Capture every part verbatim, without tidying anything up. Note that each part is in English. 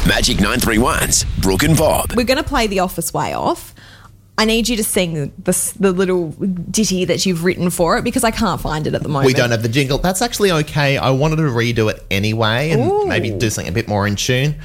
Magic nine three one's Brooke and Bob. We're going to play The Office Way Off. I need you to sing the, the little ditty that you've written for it because I can't find it at the moment. We don't have the jingle. That's actually okay. I wanted to redo it anyway and Ooh. maybe do something a bit more in tune.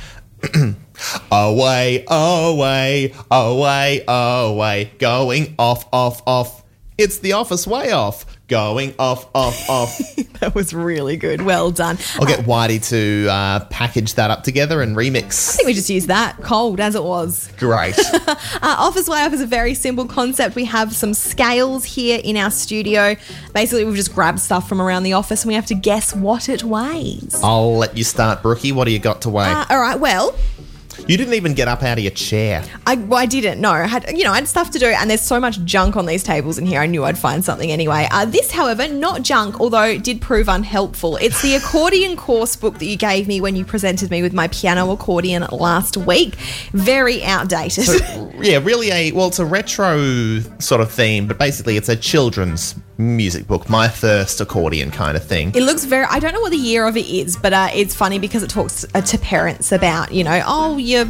Away, away, away, away, going off, off, off. It's The Office Way Off. Going off, off, off. That was really good. Well done. I'll get Whitey to uh, package that up together and remix. I think we just used that cold as it was. Great. uh, Office Way Off is a very simple concept. We have some scales here in our studio. Basically, we've just grabbed stuff from around the office and we have to guess what it weighs. I'll let you start, Brookie. What do you got to weigh? Uh, all right, well... You didn't even get up out of your chair. I, well, I didn't, no. I had, you know, I had stuff to do and there's so much junk on these tables in here. I knew I'd find something anyway. Uh, this, however, not junk, although it did prove unhelpful. It's the accordion course book that you gave me when you presented me with my piano accordion last week. Very outdated. So, yeah, really a, well, it's a retro sort of theme, but basically it's a children's music book, My First Accordion kind of thing. It looks very, I don't know what the year of it is, but uh, it's funny because it talks uh, to parents about, you know, oh, you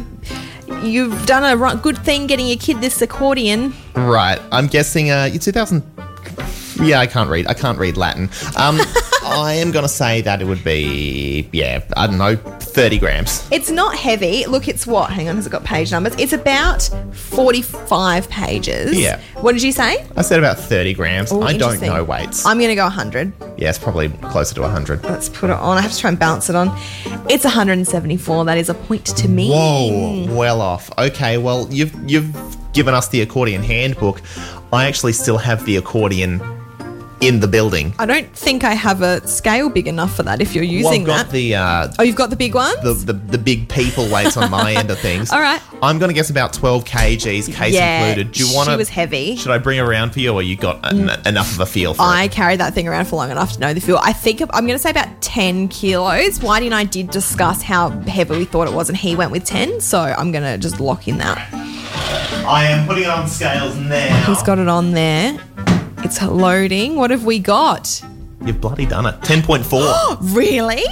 you've done a ru- good thing getting your kid this accordion. Right. I'm guessing uh, two thousand... Yeah, I can't read. I can't read Latin. Um, I am going to say that it would be, yeah, I don't know, thirty grams. It's not heavy. Look, it's what? Hang on, has it got page numbers? It's about forty-five pages. Yeah. What did you say? I said about thirty grams. Ooh, I don't interesting. know weights. I'm going to go one hundred. Yeah, it's probably closer to one hundred. Let's put it on. I have to try and balance it on. It's one hundred seventy-four. That is a point to me. Whoa, well off. Okay, well, you've you've given us the accordion handbook. I actually still have the accordion in the building. I don't think I have a scale big enough for that if you're using well, I've got that. the uh, Oh, you've got the big ones? the, the the big people weights on my end of things. All right. I'm going to guess about twelve kilograms, case Yeah, included. Do you want to? she was heavy. Should I bring her around for you, or you got en- enough of a feel for I it? carried that thing around for long enough to know the feel. I think I'm going to say about ten kilos. Whitey and I did discuss how heavy we thought it was, and he went with ten. So I'm going to just lock in that. I am putting it on scales now. He's got it on there. It's loading. What have we got? You've bloody done it. ten point four. Really?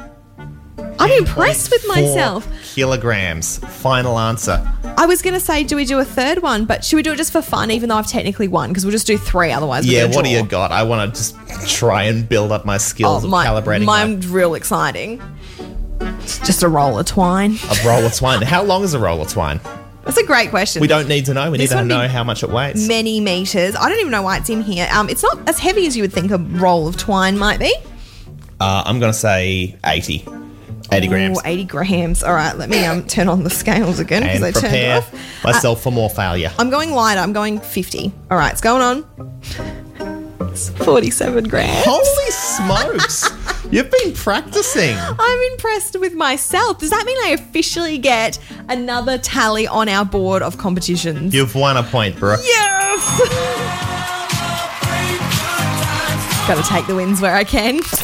I'm impressed with myself. Kilograms. Final answer. I was going to say, do we do a third one? But should we do it just for fun, even though I've technically won? Because we'll just do three, otherwise we're Yeah, gonna what do draw. you got? I want to just try and build up my skills Oh, of my, calibrating my, mine's real exciting. It's just a roll of twine. a roll of twine. How long is a roll of twine? That's a great question. We don't need to know. We This need to would be know how much it weighs. Many meters. I don't even know why it's in here. Um, it's not as heavy as you would think a roll of twine might be. Uh, I'm going to say eighty. eighty grams. Ooh, eighty grams. All right, let me um turn on the scales again because And I turned it prepare off. myself for more failure. I'm going lighter. I'm going fifty. All right, it's going on. It's forty-seven grams. Holy smokes. You've been practicing. I'm impressed with myself. Does that mean I officially get another tally on our board of competitions? You've won a point, Brooke. Yes! Got to take the wins where I can.